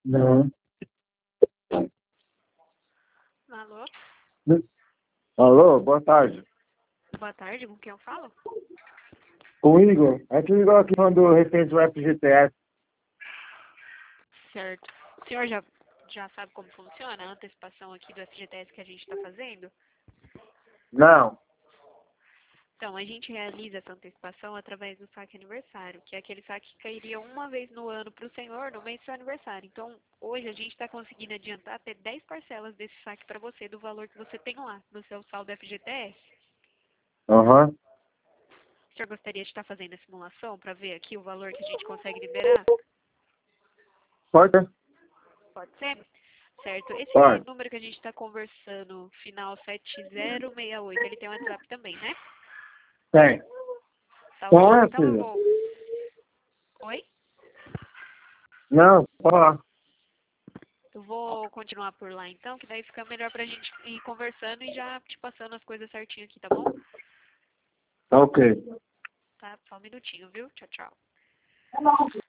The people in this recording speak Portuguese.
Não. Alô? Alô, boa tarde. Boa tarde, com quem eu falo? Com o Igor. É que o Igor aqui mandou referente ao FGTS. Certo. O senhor já sabe como funciona a antecipação aqui do FGTS que a gente está fazendo? Não. Então, a gente realiza essa antecipação através do saque aniversário, que é aquele saque que cairia uma vez no ano para o senhor no mês do seu aniversário. Então, hoje a gente está conseguindo adiantar até 10 parcelas desse saque para você, do valor que você tem lá no seu saldo FGTS. Aham. O senhor gostaria de estar fazendo a simulação para ver aqui o valor que a gente consegue liberar? Pode ser? Pode ser? Certo. Esse Pode. número que a gente está conversando, final 7068, ele tem WhatsApp também, né? Tem. Tá Qual ok. é, Então eu filha? vou... Oi? Não, pode lá. Eu vou continuar por lá então, que daí fica melhor pra gente ir conversando e já te passando as coisas certinho aqui, tá bom? Tá ok. Tá, só um minutinho, viu? Tchau, tchau.